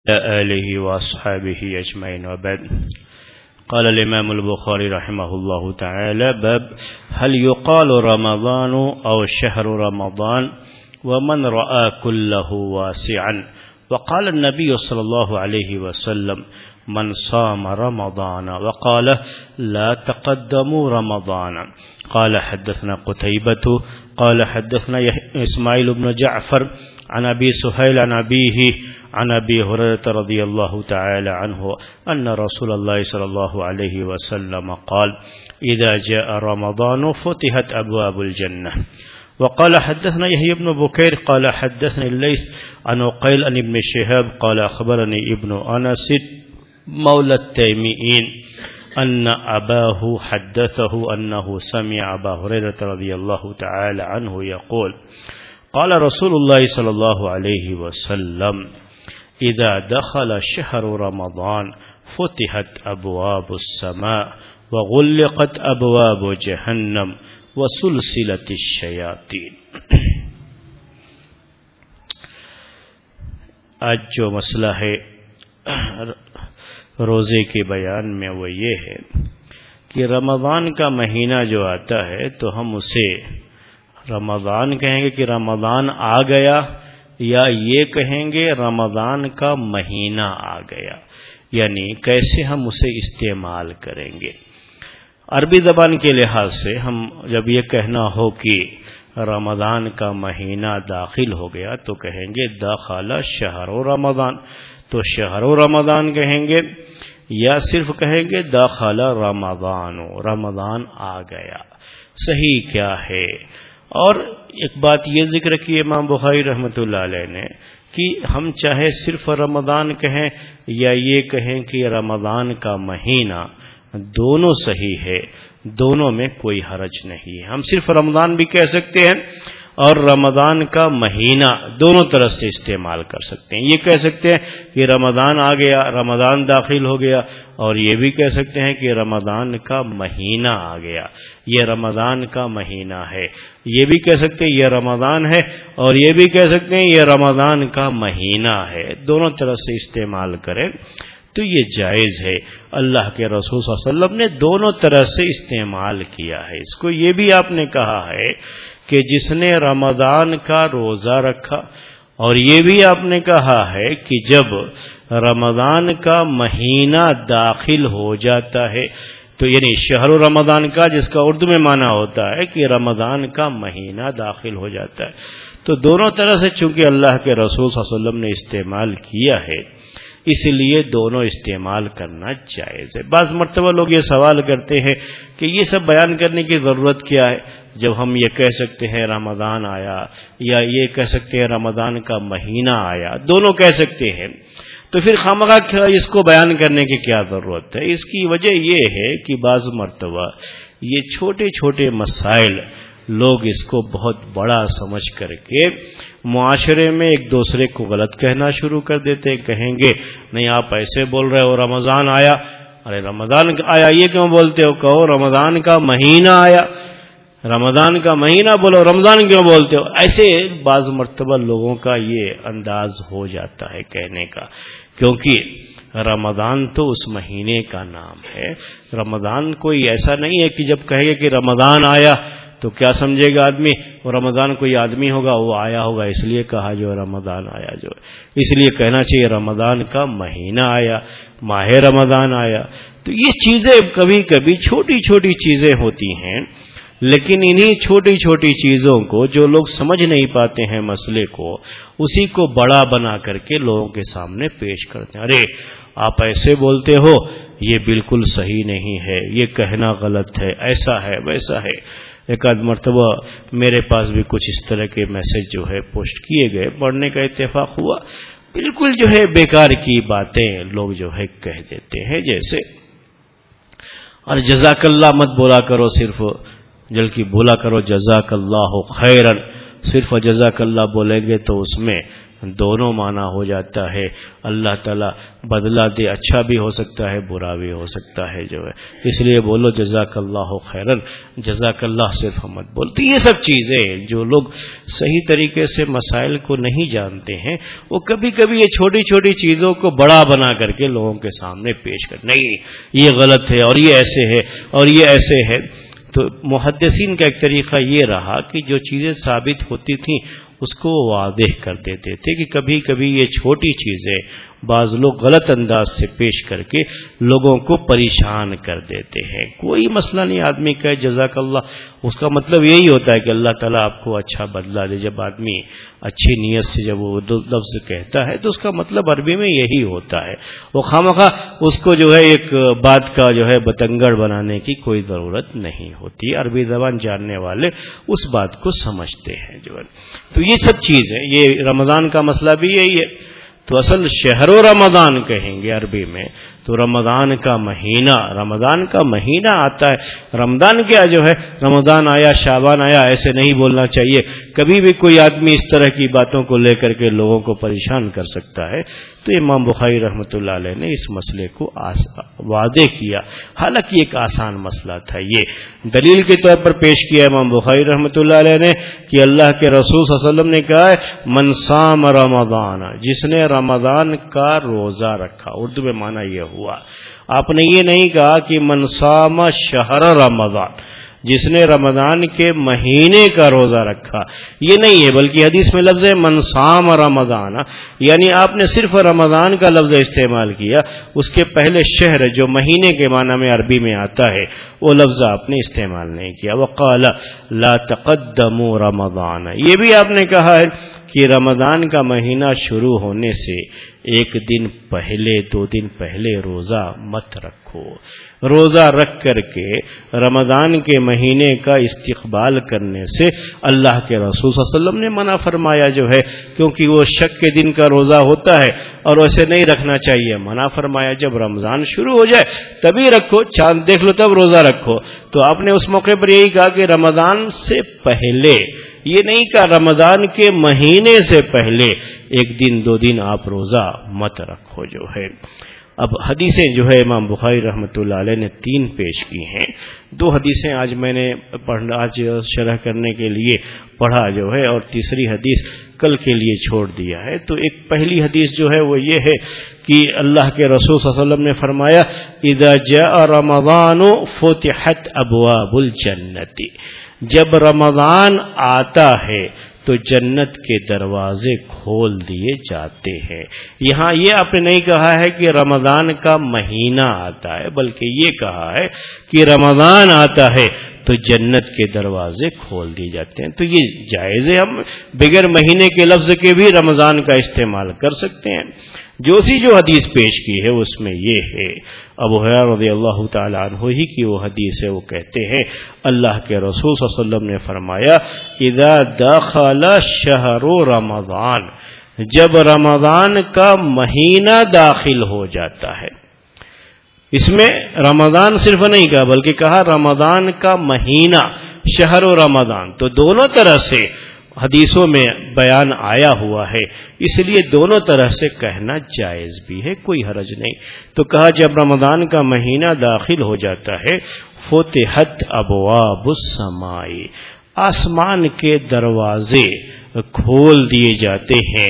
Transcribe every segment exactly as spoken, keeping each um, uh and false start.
آله وأصحابه أجمعين وبعد. قال الإمام البخاري رحمه الله تعالى: باب هل يقال رمضان أو شهر رمضان ومن رأى كله واسعا. وقال النبي صلى الله عليه وسلم: من صام رمضان. وقال: لا تقدموا رمضان. قال: حدثنا قتيبة قال حدثنا إسماعيل بن جعفر عن أبي سهيل عن أبيه عن أبي هريرة رضي الله تعالى عنه أن رسول الله صلى الله عليه وسلم قال: إذا جاء رمضان فتحت أبواب الجنة. وقال: حدثنا يحيى بن بكير قال حدثني الليث عن عقيل عن ابن شهاب قال أخبرني ابن أنس مولى التيميين أن أباه حدثه أنه سمع أبا هريرة رضي الله تعالى عنه يقول: قال رسول الله صلى الله عليه وسلم: إذا دخل شهر رمضان فتحت أبواب السماء وغلقت أبواب جهنم وسلسلة الشياطين. آج جو مسئلہ ہے روزے کے بیان میں وہ یہ ہے کہ رمضان کا مہینہ جو آتا ہے تو ہم اسے رمضان کہیں گے کہ رمضان آ گیا، یا یہ کہیں گے رمضان کا مہینہ آ گیا، یعنی کیسے ہم اسے استعمال کریں گے. عربی زبان کے لحاظ سے ہم جب یہ کہنا ہو کہ رمضان کا مہینہ داخل ہو گیا تو کہیں گے دخل شہر رمضان، تو شہر رمضان کہیں گے، یا صرف کہیں گے دخل رمضان، رمضان آ گیا. صحیح کیا ہے؟ اور ایک بات یہ ذکر کی امام بخاری رحمۃ اللہ علیہ نے کہ ہم چاہے صرف رمضان کہیں یا یہ کہیں کہ رمضان کا مہینہ، دونوں صحیح ہے، دونوں میں کوئی حرج نہیں ہے. ہم صرف رمضان بھی کہہ سکتے ہیں اور رمضان کا مہینہ دونوں طرح سے استعمال کر سکتے ہیں. یہ کہہ سکتے ہیں کہ رمضان آ گیا، رمضان داخل ہو گیا، اور یہ بھی کہہ سکتے ہیں کہ رمضان کا مہینہ آ گیا، یہ رمضان کا مہینہ ہے. یہ بھی کہہ سکتے ہیں یہ رمضان ہے، اور یہ بھی کہہ سکتے ہیں یہ رمضان کا مہینہ ہے. دونوں طرح سے استعمال کریں تو یہ جائز ہے. اللہ کے رسول صلی اللہ علیہ وسلم نے دونوں طرح سے استعمال کیا ہے. اس کو یہ بھی آپ نے کہا ہے کہ جس نے رمضان کا روزہ رکھا، اور یہ بھی آپ نے کہا ہے کہ جب رمضان کا مہینہ داخل ہو جاتا ہے تو یعنی شہر رمضان کا، جس کا اردو میں معنی ہوتا ہے کہ رمضان کا مہینہ داخل ہو جاتا ہے. تو دونوں طرح سے چونکہ اللہ کے رسول صلی اللہ علیہ وسلم نے استعمال کیا ہے، اس لیے دونوں استعمال کرنا جائز ہے. بعض مرتبہ لوگ یہ سوال کرتے ہیں کہ یہ سب بیان کرنے کی ضرورت کیا ہے جب ہم یہ کہہ سکتے ہیں رمضان آیا، یا یہ کہہ سکتے ہیں رمضان کا مہینہ آیا، دونوں کہہ سکتے ہیں، تو پھر خامخواہ اس کو بیان کرنے کی کیا ضرورت ہے؟ اس کی وجہ یہ ہے کہ بعض مرتبہ یہ چھوٹے چھوٹے مسائل لوگ اس کو بہت بڑا سمجھ کر کے معاشرے میں ایک دوسرے کو غلط کہنا شروع کر دیتے. کہیں گے نہیں آپ ایسے بول رہے ہو، رمضان آیا، ارے رمضان آیا یہ کیوں بولتے ہو؟ کہو رمضان کا مہینہ آیا، رمضان کا مہینہ بولو، رمضان کیوں بولتے ہو؟ ایسے بعض مرتبہ لوگوں کا یہ انداز ہو جاتا ہے کہنے کا، کیونکہ رمضان تو اس مہینے کا نام ہے. رمضان کوئی ایسا نہیں ہے کہ جب کہے گا کہ رمضان آیا تو کیا سمجھے گا آدمی؟ وہ رمضان کوئی آدمی ہوگا، وہ آیا ہوگا اس لیے کہا جو رمضان آیا، جو اس لیے کہنا چاہیے رمضان کا مہینہ آیا، ماہ رمضان آیا. تو یہ چیزیں کبھی کبھی چھوٹی چھوٹی چیزیں ہوتی ہیں، لیکن انہی چھوٹی چھوٹی چیزوں کو جو لوگ سمجھ نہیں پاتے ہیں مسئلے کو، اسی کو بڑا بنا کر کے لوگوں کے سامنے پیش کرتے ہیں. ارے آپ ایسے بولتے ہو، یہ بالکل صحیح نہیں ہے، یہ کہنا غلط ہے، ایسا ہے ویسا ہے. ایک آدھ مرتبہ میرے پاس بھی کچھ اس طرح کے میسج جو ہے پوسٹ کیے گئے، پڑھنے کا اتفاق ہوا. بالکل جو ہے بیکار کی باتیں لوگ جو ہے کہہ دیتے ہیں، جیسے اور جزاک اللہ مت بولا کرو، صرف بلکہ بولا کرو جزاک اللہ خیرن. صرف جزاک اللہ بولیں گے تو اس میں دونوں معنی ہو جاتا ہے. اللہ تعالیٰ بدلہ دے، اچھا بھی ہو سکتا ہے برا بھی ہو سکتا ہے جو ہے. اس لیے بولو جزاک اللہ خیرن، جزاک اللہ صرف ہم مت بولتے. یہ سب چیزیں جو لوگ صحیح طریقے سے مسائل کو نہیں جانتے ہیں وہ کبھی کبھی یہ چھوٹی چھوٹی چیزوں کو بڑا بنا کر کے لوگوں کے سامنے پیش کر، نہیں یہ غلط ہے اور یہ ایسے ہے اور یہ ایسے ہے. تو محدثین کا ایک طریقہ یہ رہا کہ جو چیزیں ثابت ہوتی تھیں اس کو واضح کر دیتے تھے کہ کبھی کبھی یہ چھوٹی چیزیں بعض لوگ غلط انداز سے پیش کر کے لوگوں کو پریشان کر دیتے ہیں. کوئی مسئلہ نہیں، آدمی کہے جزاک اللہ، اس کا مطلب یہی ہوتا ہے کہ اللہ تعالیٰ آپ کو اچھا بدلہ دے. جب آدمی اچھی نیت سے جب وہ لفظ کہتا ہے تو اس کا مطلب عربی میں یہی ہوتا ہے. وہ خامخواہ اس کو جو ہے ایک بات کا جو ہے بتنگڑ بنانے کی کوئی ضرورت نہیں ہوتی. عربی زبان جاننے والے اس بات کو سمجھتے ہیں جو ہے. تو یہ سب چیز ہے. یہ رمضان کا مسئلہ بھی یہی ہے. تو اصل شہر و رمضان کہیں گے عربی میں تو رمضان کا مہینہ، رمضان کا مہینہ آتا ہے. رمضان کیا جو ہے رمضان آیا شعبان آیا ایسے نہیں بولنا چاہیے. کبھی بھی کوئی آدمی اس طرح کی باتوں کو لے کر کے لوگوں کو پریشان کر سکتا ہے. تو امام بخاری رحمۃ اللہ علیہ نے اس مسئلے کو واضح کیا. حالانکہ ایک آسان مسئلہ تھا. یہ دلیل کے طور پر پیش کیا امام بخاری رحمۃ اللہ علیہ نے کہ اللہ کے رسول صلی اللہ علیہ وسلم نے کہا ہے من صام رمضان، جس نے رمضان کا روزہ رکھا. اردو میں معنی یہ ہوا. آپ نے یہ نہیں کہا کہ من صام شہر رمضان، جس نے رمضان کے مہینے کا روزہ رکھا، یہ نہیں ہے. بلکہ حدیث میں لفظ ہے من صام رمضان، یعنی آپ نے صرف رمضان کا لفظ استعمال کیا. اس کے پہلے شہر جو مہینے کے معنی میں عربی میں آتا ہے وہ لفظ آپ نے استعمال نہیں کیا. وقال لا تقدموا رمضان، یہ بھی آپ نے کہا ہے کہ رمضان کا مہینہ شروع ہونے سے ایک دن پہلے دو دن پہلے روزہ مت رکھو. روزہ رکھ کر کے رمضان کے مہینے کا استقبال کرنے سے اللہ کے رسول صلی اللہ علیہ وسلم نے منع فرمایا جو ہے، کیونکہ وہ شک کے دن کا روزہ ہوتا ہے اور اسے نہیں رکھنا چاہیے. منع فرمایا جب رمضان شروع ہو جائے تبھی رکھو، چاند دیکھ لو تب روزہ رکھو. تو آپ نے اس موقع پر یہی کہا کہ رمضان سے پہلے، یہ نہیں کہا رمضان کے مہینے سے پہلے ایک دن دو دن آپ روزہ مت رکھو جو ہے. اب حدیثیں جو ہے امام بخاری رحمۃ اللہ علیہ نے تین پیش کی ہیں. دو حدیثیں آج میں نے پڑھنا آج شرح کرنے کے لیے پڑھا جو ہے، اور تیسری حدیث کل کے لیے چھوڑ دیا ہے. تو ایک پہلی حدیث جو ہے وہ یہ ہے کہ اللہ کے رسول صلی اللہ علیہ وسلم نے فرمایا اذا جاء رمضان فتحت ابواب الجنت، جب رمضان آتا ہے تو جنت کے دروازے کھول دیے جاتے ہیں. یہاں یہ آپ نے نہیں کہا ہے کہ رمضان کا مہینہ آتا ہے، بلکہ یہ کہا ہے کہ رمضان آتا ہے تو جنت کے دروازے کھول دیے جاتے ہیں. تو یہ جائز ہے، ہم بغیر مہینے کے لفظ کے بھی رمضان کا استعمال کر سکتے ہیں. جو سی جو حدیث پیش کی ہے اس میں یہ ہے، ابو ہریرہ رضی اللہ تعالی عنہ ہی کی وہ حدیث ہے. وہ کہتے ہیں اللہ کے رسول صلی اللہ علیہ وسلم نے فرمایا اذا دخل شہر رمضان، جب رمضان کا مہینہ داخل ہو جاتا ہے. اس میں رمضان صرف نہیں کہا بلکہ کہا رمضان کا مہینہ، شہر و رمضان. تو دونوں طرح سے حدیثوں میں بیان آیا ہوا ہے، اس لیے دونوں طرح سے کہنا جائز بھی ہے، کوئی حرج نہیں. تو کہا جب رمضان کا مہینہ داخل ہو جاتا ہے فتحت ابواب السماء، آسمان کے دروازے کھول دیے جاتے ہیں.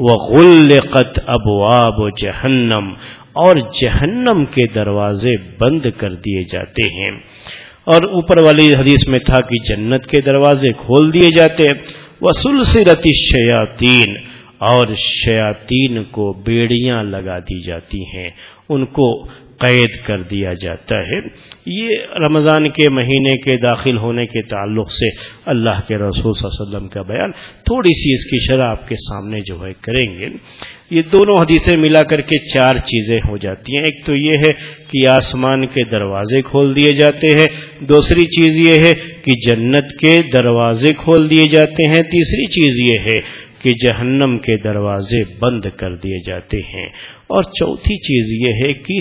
وغلقت ابواب جہنم، اور جہنم کے دروازے بند کر دیے جاتے ہیں. اور اوپر والی حدیث میں تھا کہ جنت کے دروازے کھول دیے جاتے ہیں. وسلسلت الشیاطین، اور شیاطین کو بیڑیاں لگا دی جاتی ہیں، ان کو قید کر دیا جاتا ہے. یہ رمضان کے مہینے کے داخل ہونے کے تعلق سے اللہ کے رسول صلی اللہ علیہ وسلم کا بیان، تھوڑی سی اس کی شرح آپ کے سامنے جو ہے کریں گے. یہ دونوں حدیثیں ملا کر کے چار چیزیں ہو جاتی ہیں. ایک تو یہ ہے کہ آسمان کے دروازے کھول دیے جاتے ہیں، دوسری چیز یہ ہے کہ جنت کے دروازے کھول دیے جاتے ہیں، تیسری چیز یہ ہے کہ جہنم کے دروازے بند کر دیے جاتے ہیں، اور چوتھی چیز یہ ہے کہ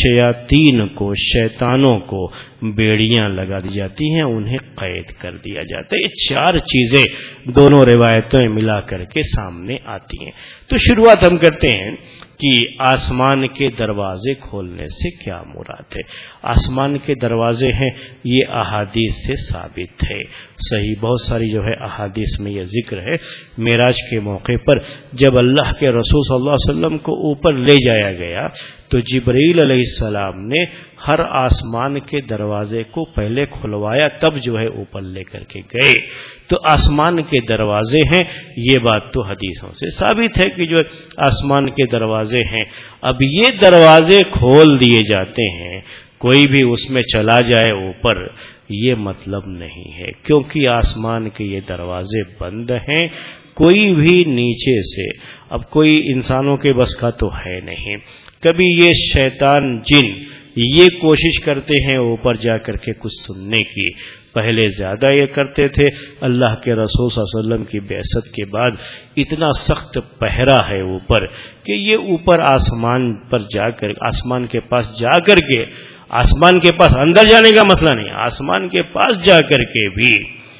شیاطین کو، شیطانوں کو بیڑیاں لگا دی جاتی ہیں، انہیں قید کر دیا جاتا ہے۔ یہ چار چیزیں دونوں روایتیں ملا کر کے سامنے آتی ہیں۔ تو شروعات ہم کرتے ہیں کہ آسمان کے دروازے کھولنے سے کیا مراد ہے۔ آسمان کے دروازے ہیں، یہ احادیث سے ثابت ہے، صحیح بہت ساری جو ہے احادیث میں یہ ذکر ہے۔ معراج کے موقع پر جب اللہ کے رسول صلی اللہ علیہ وسلم کو اوپر لے جایا گیا تو جبرائیل علیہ السلام نے ہر آسمان کے دروازے کو پہلے کھلوایا، تب جو ہے اوپر لے کر کے گئے۔ تو آسمان کے دروازے ہیں، یہ بات تو حدیثوں سے ثابت ہے کہ جو آسمان کے دروازے ہیں۔ اب یہ دروازے کھول دیے جاتے ہیں، کوئی بھی اس میں چلا جائے اوپر، یہ مطلب نہیں ہے، کیونکہ آسمان کے یہ دروازے بند ہیں، کوئی بھی نیچے سے، اب کوئی انسانوں کے بس کا تو ہے نہیں۔ کبھی یہ شیطان جن یہ کوشش کرتے ہیں اوپر جا کر کے کچھ سننے کی، پہلے زیادہ یہ کرتے تھے، اللہ کے رسول صلی اللہ علیہ وسلم کی بعثت کے بعد اتنا سخت پہرا ہے اوپر کہ یہ اوپر آسمان پر جا کر، آسمان کے پاس جا کر کے، آسمان کے پاس اندر جانے کا مسئلہ نہیں، آسمان کے پاس جا کر کے بھی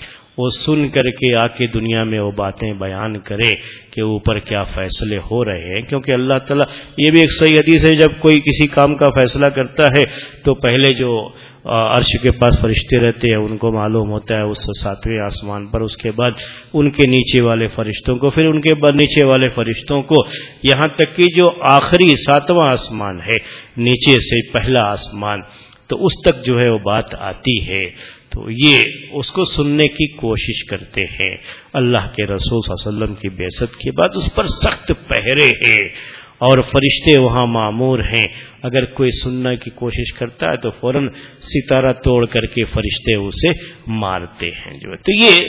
وہ سن کر کے آ کے دنیا میں وہ باتیں بیان کرے کہ اوپر کیا فیصلے ہو رہے ہیں، کیونکہ اللہ تعالیٰ، یہ بھی ایک صحیح حدیث ہے، جب کوئی کسی کام کا فیصلہ کرتا ہے تو پہلے جو عرش کے پاس فرشتے رہتے ہیں ان کو معلوم ہوتا ہے اس ساتویں آسمان پر، اس کے بعد ان کے نیچے والے فرشتوں کو، پھر ان کے بعد نیچے والے فرشتوں کو، یہاں تک کہ جو آخری ساتواں آسمان ہے، نیچے سے پہلا آسمان، تو اس تک جو ہے وہ بات آتی ہے۔ تو یہ اس کو سننے کی کوشش کرتے ہیں۔ اللہ کے رسول صلی اللہ علیہ وسلم کی بعثت کے بعد اس پر سخت پہرے ہیں اور فرشتے وہاں معمور ہیں، اگر کوئی سننے کی کوشش کرتا ہے تو فوراً ستارہ توڑ کر کے فرشتے اسے مارتے ہیں جو ہے۔ تو یہ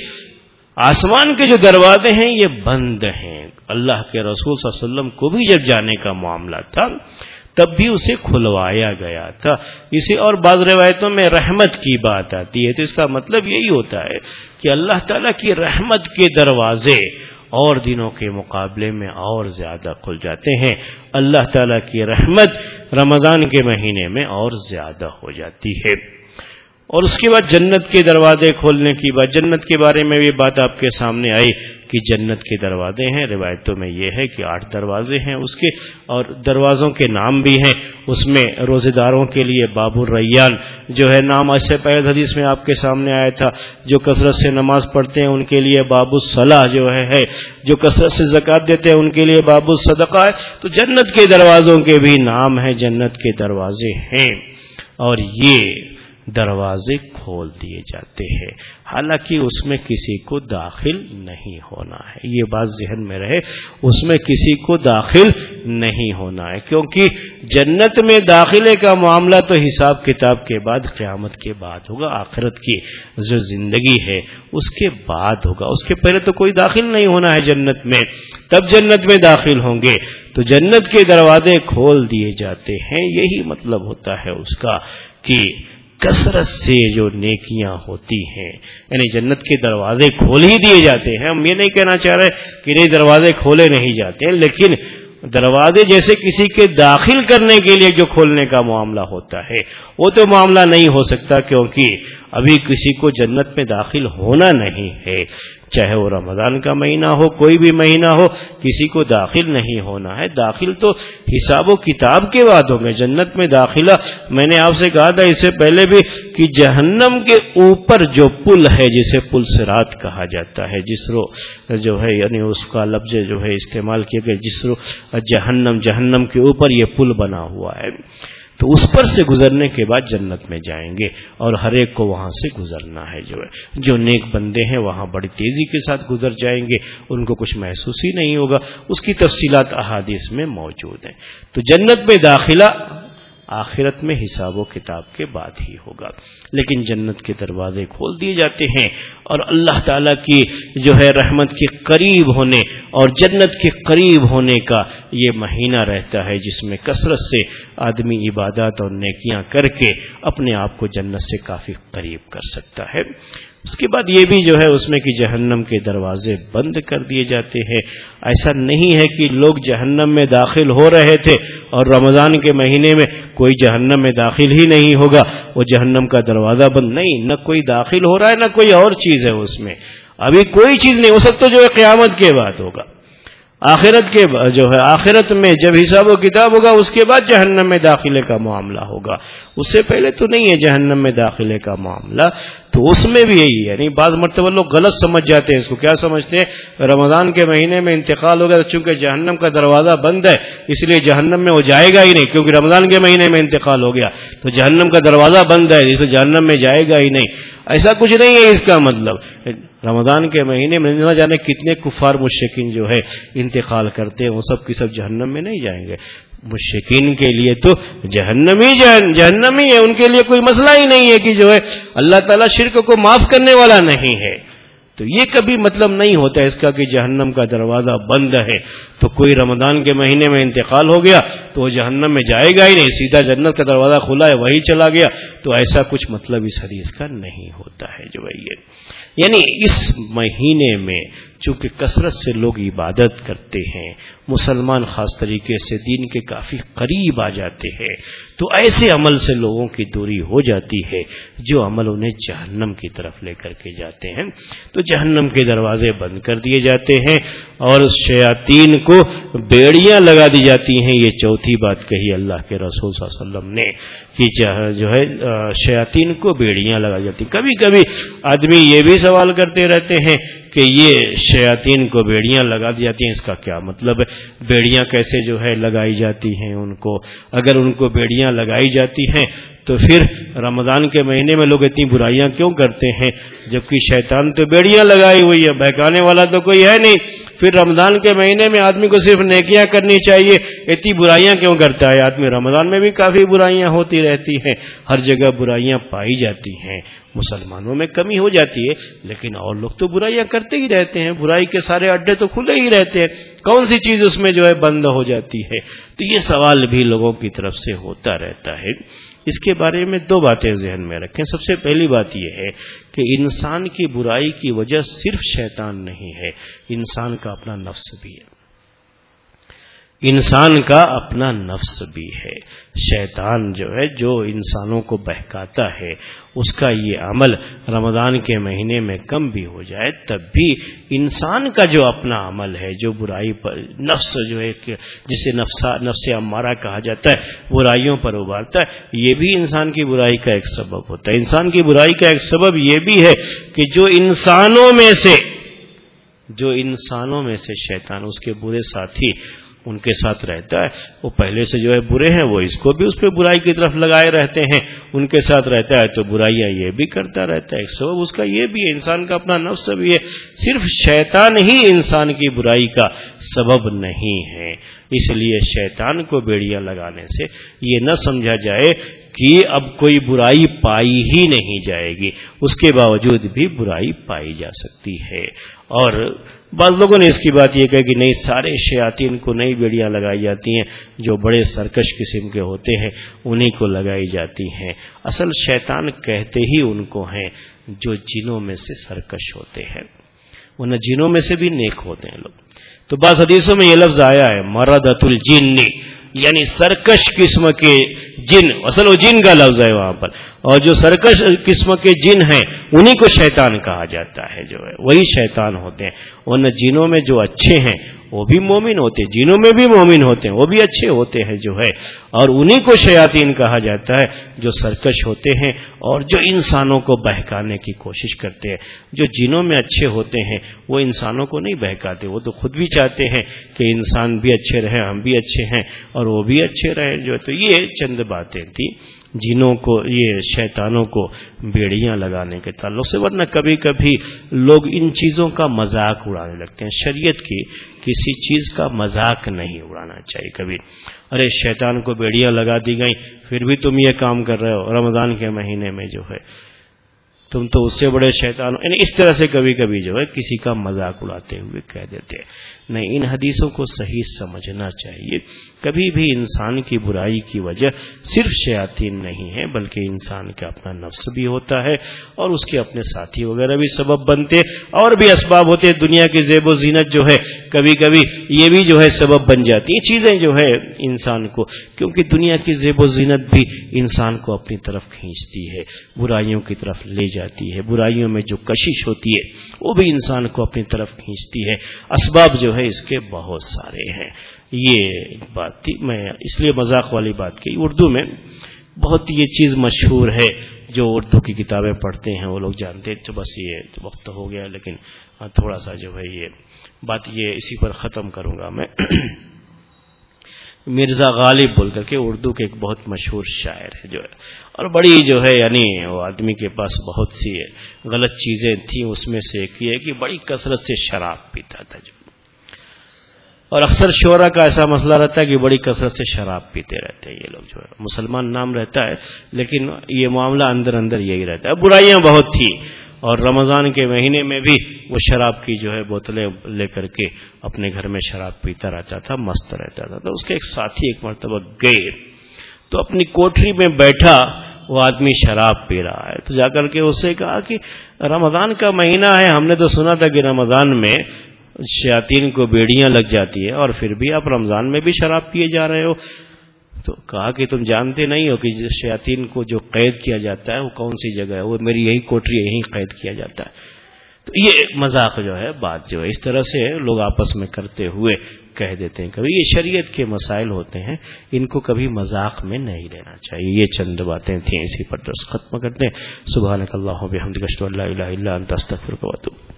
آسمان کے جو دروازے ہیں یہ بند ہیں۔ اللہ کے رسول صلی اللہ علیہ وسلم کو بھی جب جانے کا معاملہ تھا تب بھی اسے کھلوایا گیا تھا۔ اسے اور بعض روایتوں میں رحمت کی بات آتی ہے، تو اس کا مطلب یہی ہوتا ہے کہ اللہ تعالیٰ کی رحمت کے دروازے اور دنوں کے مقابلے میں اور زیادہ کھل جاتے ہیں۔ اللہ تعالیٰ کی رحمت رمضان کے مہینے میں اور زیادہ ہو جاتی ہے۔ اور اس کے بعد جنت کے دروازے کھولنے کی بات، جنت کے بارے میں بھی بات آپ کے سامنے آئی کہ جنت کے دروازے ہیں، روایتوں میں یہ ہے کہ آٹھ دروازے ہیں اس کے، اور دروازوں کے نام بھی ہیں۔ اس میں روزے داروں کے لیے باب الریان جو ہے نام، اس سے پہلے حدیث میں آپ کے سامنے آیا تھا، جو کثرت سے نماز پڑھتے ہیں ان کے لیے باب الصلاح جو ہے ہے جو کثرت سے زکوٰۃ دیتے ہیں ان کے لیے باب الصدقہ ہے۔ تو جنت کے دروازوں کے بھی نام ہیں، جنت کے دروازے ہیں، اور یہ دروازے کھول دیے جاتے ہیں، حالانکہ اس میں کسی کو داخل نہیں ہونا ہے، یہ بات ذہن میں رہے، اس میں کسی کو داخل نہیں ہونا ہے، کیونکہ جنت میں داخلے کا معاملہ تو حساب کتاب کے بعد، قیامت کے بعد ہوگا، آخرت کی جو زندگی ہے اس کے بعد ہوگا، اس کے پہلے تو کوئی داخل نہیں ہونا ہے جنت میں، تب جنت میں داخل ہوں گے۔ تو جنت کے دروازے کھول دیے جاتے ہیں، یہی مطلب ہوتا ہے اس کا کہ کثرت سے جو نیکیاں ہوتی ہیں، یعنی جنت کے دروازے کھول ہی دیے جاتے ہیں۔ ہم یہ نہیں کہنا چاہ رہے کہ نہیں دروازے کھولے نہیں جاتے ہیں، لیکن دروازے جیسے کسی کے داخل کرنے کے لیے جو کھولنے کا معاملہ ہوتا ہے وہ تو معاملہ نہیں ہو سکتا، کیونکہ ابھی کسی کو جنت میں داخل ہونا نہیں ہے، چاہے وہ رمضان کا مہینہ ہو، کوئی بھی مہینہ ہو، کسی کو داخل نہیں ہونا ہے۔ داخل تو حساب و کتاب کے بعد ہوں گے۔ جنت میں داخلہ، میں نے آپ سے کہا تھا اس سے پہلے بھی کہ جہنم کے اوپر جو پل ہے جسے پل صراط کہا جاتا ہے، جسرو جو ہے، یعنی اس کا لفظ جو ہے استعمال کیا گیا، جسرو جہنم، جہنم کے اوپر یہ پل بنا ہوا ہے، تو اس پر سے گزرنے کے بعد جنت میں جائیں گے، اور ہر ایک کو وہاں سے گزرنا ہے، جو ہے جو نیک بندے ہیں وہاں بڑی تیزی کے ساتھ گزر جائیں گے، ان کو کچھ محسوس ہی نہیں ہوگا۔ اس کی تفصیلات احادیث میں موجود ہیں۔ تو جنت میں داخلہ آخرت میں حساب و کتاب کے بعد ہی ہوگا، لیکن جنت کے دروازے کھول دیے جاتے ہیں، اور اللہ تعالیٰ کی جو ہے رحمت کے قریب ہونے اور جنت کے قریب ہونے کا یہ مہینہ رہتا ہے، جس میں کثرت سے آدمی عبادات اور نیکیاں کر کے اپنے آپ کو جنت سے کافی قریب کر سکتا ہے۔ اس کے بعد یہ بھی جو ہے اس میں کہ جہنم کے دروازے بند کر دیے جاتے ہیں. ایسا نہیں ہے کہ لوگ جہنم میں داخل ہو رہے تھے اور رمضان کے مہینے میں کوئی جہنم میں داخل ہی نہیں ہوگا, وہ جہنم کا دروازہ بند نہیں, نہ کوئی داخل ہو رہا ہے نہ کوئی اور چیز ہے اس میں, ابھی کوئی چیز نہیں. ہو سکتا جو ہے قیامت کے بعد ہوگا, آخرت کے جو ہے آخرت میں جب حساب و کتاب ہوگا اس کے بعد جہنم میں داخلے کا معاملہ ہوگا, اس سے پہلے تو نہیں ہے جہنم میں داخلے کا معاملہ. تو اس میں بھی یہی ہے, یعنی بعض مرتبہ لوگ غلط سمجھ جاتے ہیں اس کو. کیا سمجھتے ہیں رمضان کے مہینے میں انتقال ہوگا چونکہ جہنم کا دروازہ بند ہے اس لیے جہنم میں وہ جائے گا ہی نہیں, کیونکہ رمضان کے مہینے میں انتقال ہو گیا تو جہنم کا دروازہ بند ہے اس لیے جہنم میں جائے گا ہی نہیں. ایسا کچھ نہیں ہے اس کا مطلب. رمضان کے مہینے میں نہ جانے کتنے کفار مشرکین جو ہے انتقال کرتے ہیں, وہ سب کی سب جہنم میں نہیں جائیں گے. مشرکین کے لیے تو جہنم ہی جہنم ہی ہے, ان کے لیے کوئی مسئلہ ہی نہیں ہے کہ جو ہے اللہ تعالیٰ شرک کو معاف کرنے والا نہیں ہے. تو یہ کبھی مطلب نہیں ہوتا اس کا کہ جہنم کا دروازہ بند ہے تو کوئی رمضان کے مہینے میں انتقال ہو گیا تو وہ جہنم میں جائے گا ہی نہیں, سیدھا جنت کا دروازہ کھلا ہے وہی چلا گیا. تو ایسا کچھ مطلب اس حدیث کا نہیں ہوتا ہے جو ہے یہ. یعنی اس مہینے میں چونکہ کثرت سے لوگ عبادت کرتے ہیں, مسلمان خاص طریقے سے دین کے کافی قریب آ جاتے ہیں, تو ایسے عمل سے لوگوں کی دوری ہو جاتی ہے جو عمل انہیں جہنم کی طرف لے کر کے جاتے ہیں. تو جہنم کے دروازے بند کر دیے جاتے ہیں اور شیاطین کو بیڑیاں لگا دی جاتی ہیں. یہ چوتھی بات کہی اللہ کے رسول صلی اللہ علیہ وسلم نے کہ جو ہے شیاطین کو بیڑیاں لگا جاتی. کبھی کبھی آدمی یہ بھی سوال کرتے رہتے ہیں کہ یہ شیاطین کو بیڑیاں لگا دی جاتی ہیں, اس کا کیا مطلب ہے؟ بیڑیاں کیسے جو ہے لگائی جاتی ہیں ان کو؟ اگر ان کو بیڑیاں لگائی جاتی ہیں تو پھر رمضان کے مہینے میں لوگ اتنی برائیاں کیوں کرتے ہیں جبکہ شیطان تو بیڑیاں لگائی ہوئی ہے, بہکانے والا تو کوئی ہے نہیں. پھر رمضان کے مہینے میں آدمی کو صرف نیکیاں کرنی چاہیے, اتنی برائیاں کیوں کرتا ہے آدمی؟ رمضان میں بھی کافی برائیاں ہوتی رہتی ہیں, ہر جگہ برائیاں پائی جاتی ہیں. مسلمانوں میں کمی ہو جاتی ہے لیکن اور لوگ تو برائیاں کرتے ہی رہتے ہیں, برائی کے سارے اڈے تو کھلے ہی رہتے ہیں, کون سی چیز اس میں جو ہے بند ہو جاتی ہے؟ تو یہ سوال بھی لوگوں کی طرف سے ہوتا رہتا ہے. اس کے بارے میں دو باتیں ذہن میں رکھیں. سب سے پہلی بات یہ ہے کہ انسان کی برائی کی وجہ صرف شیطان نہیں ہے, انسان کا اپنا نفس بھی ہے. انسان کا اپنا نفس بھی ہے. شیطان جو ہے جو انسانوں کو بہکاتا ہے اس کا یہ عمل رمضان کے مہینے میں کم بھی ہو جائے تب بھی انسان کا جو اپنا عمل ہے, جو برائی پر نفس جو ہے جسے نفس نفس امارہ کہا جاتا ہے برائیوں پر ابھارتا ہے, یہ بھی انسان کی برائی کا ایک سبب ہوتا ہے. انسان کی برائی کا ایک سبب یہ بھی ہے کہ جو انسانوں میں سے جو انسانوں میں سے شیطان اس کے برے ساتھی ان کے ساتھ رہتا ہے, وہ پہلے سے جو ہے برے ہیں, وہ اس کو بھی اس پہ برائی کی طرف لگائے رہتے ہیں, ان کے ساتھ رہتا ہے تو برائیاں یہ بھی کرتا رہتا ہے. ایک سبب اس کا یہ بھی ہے, انسان کا اپنا نفس بھی ہے. صرف شیطان ہی انسان کی برائی کا سبب نہیں ہے. اس لیے شیطان کو بیڑیاں لگانے سے یہ نہ سمجھا جائے کہ اب کوئی برائی پائی ہی نہیں جائے گی, اس کے باوجود بھی برائی پائی جا سکتی ہے. اور بعض لوگوں نے اس کی بات یہ کہا کہ نہیں, سارے شیاطین کو نئی بیڑیاں لگائی جاتی ہیں, جو بڑے سرکش قسم کے ہوتے ہیں انہی کو لگائی جاتی ہیں. اصل شیطان کہتے ہی ان کو ہیں جو جنوں میں سے سرکش ہوتے ہیں, ورنہ جنوں میں سے بھی نیک ہوتے ہیں لوگ. تو بعض حدیثوں میں یہ لفظ آیا ہے مردۃ الجن, یعنی سرکش قسم کے جن, اصل وہ جن کا لفظ ہے وہاں پر, اور جو سرکش قسم کے جن ہیں انہی کو شیطان کہا جاتا ہے, جو ہے وہی شیطان ہوتے ہیں. ورنہ جنوں میں جو اچھے ہیں وہ بھی مومن ہوتے ہیں, جنوں میں بھی مومن ہوتے ہیں, وہ بھی اچھے ہوتے ہیں جو ہے, اور انہی کو شیاطین کہا جاتا ہے جو سرکش ہوتے ہیں اور جو انسانوں کو بہکانے کی کوشش کرتے ہیں. جو جنوں میں اچھے ہوتے ہیں وہ انسانوں کو نہیں بہکاتے, وہ تو خود بھی چاہتے ہیں کہ انسان بھی اچھے رہیں, ہم بھی اچھے ہیں اور وہ بھی اچھے رہیں جو ہے. تو یہ چند باتیں تھیں جنوں کو, یہ شیطانوں کو بیڑیاں لگانے کے تعلق سے. ورنہ کبھی کبھی لوگ ان چیزوں کا مذاق اڑانے لگتے ہیں. شریعت کی کسی چیز کا مذاق نہیں اڑانا چاہیے کبھی. ارے شیطان کو بیڑیاں لگا دی گئیں پھر بھی تم یہ کام کر رہے ہو رمضان کے مہینے میں جو ہے, تم تو اس سے بڑے شیطان ہو. یعنی اس طرح سے کبھی کبھی جو ہے کسی کا مذاق اڑاتے ہوئے کہہ دیتے ہیں. نہیں، ان حدیثوں کو صحیح سمجھنا چاہیے. کبھی بھی انسان کی برائی کی وجہ صرف شیاطین نہیں ہے، بلکہ انسان کا اپنا نفس بھی ہوتا ہے اور اس کے اپنے ساتھی وغیرہ بھی سبب بنتے، اور بھی اسباب ہوتے. دنیا کی زیب و زینت جو ہے کبھی کبھی یہ بھی جو ہے سبب بن جاتی ہیں چیزیں جو ہے انسان کو، کیونکہ دنیا کی زیب و زینت بھی انسان کو اپنی طرف کھینچتی ہے، برائیوں کی طرف لے جاتی ہے. برائیوں میں جو کشش ہوتی ہے وہ بھی انسان کو اپنی طرف کھینچتی ہے. اسباب جو ہے اس کے بہت سارے ہیں. یہ بات تھی، میں اس لیے مذاق والی بات کی. اردو میں بہت یہ چیز مشہور ہے، جو اردو کی کتابیں پڑھتے ہیں وہ لوگ جانتے ہیں. تو بس یہ وقت ہو گیا، لیکن تھوڑا سا جو ہے یہ بات یہ اسی پر ختم کروں گا میں. مرزا غالب بول کر کے اردو کے ایک بہت مشہور شاعر ہے جو ہے، اور بڑی جو ہے یعنی وہ آدمی کے پاس بہت سی غلط چیزیں تھیں. اس میں سے ایک یہ ہے کہ بڑی کثرت سے شراب پیتا تھا جو، اور اکثر شعراء کا ایسا مسئلہ رہتا ہے کہ بڑی کثرت سے شراب پیتے رہتے ہیں یہ لوگ جو ہے. مسلمان نام رہتا ہے لیکن یہ معاملہ اندر اندر یہی رہتا ہے. برائیاں بہت تھی، اور رمضان کے مہینے میں بھی وہ شراب کی جو ہے بوتلیں لے کر کے اپنے گھر میں شراب پیتا رہتا تھا، مست رہتا تھا. تو اس کے ایک ساتھی ایک مرتبہ گئے تو اپنی کوٹری میں بیٹھا، وہ آدمی شراب پی رہا ہے. تو جا کر کے اس سے کہا کہ رمضان کا مہینہ ہے، ہم نے تو سنا تھا کہ رمضان میں شیاطین کو بیڑیاں لگ جاتی ہے، اور پھر بھی آپ رمضان میں بھی شراب پیے جا رہے ہو. تو کہا کہ تم جانتے نہیں ہو کہ شیاطین کو جو قید کیا جاتا ہے وہ کون سی جگہ ہے؟ وہ میری یہی کوٹری ہے، یہی قید کیا جاتا ہے. تو یہ مذاق جو ہے بات جو ہے اس طرح سے لوگ آپس میں کرتے ہوئے کہہ دیتے ہیں. کبھی یہ شریعت کے مسائل ہوتے ہیں، ان کو کبھی مذاق میں نہیں لینا چاہیے. یہ چند باتیں تھیں، اسی پر درس ختم کرتے ہیں. سبحانک اللہم و بحمدک اشہد ان لا الہ الا انت استغفرک و اتوب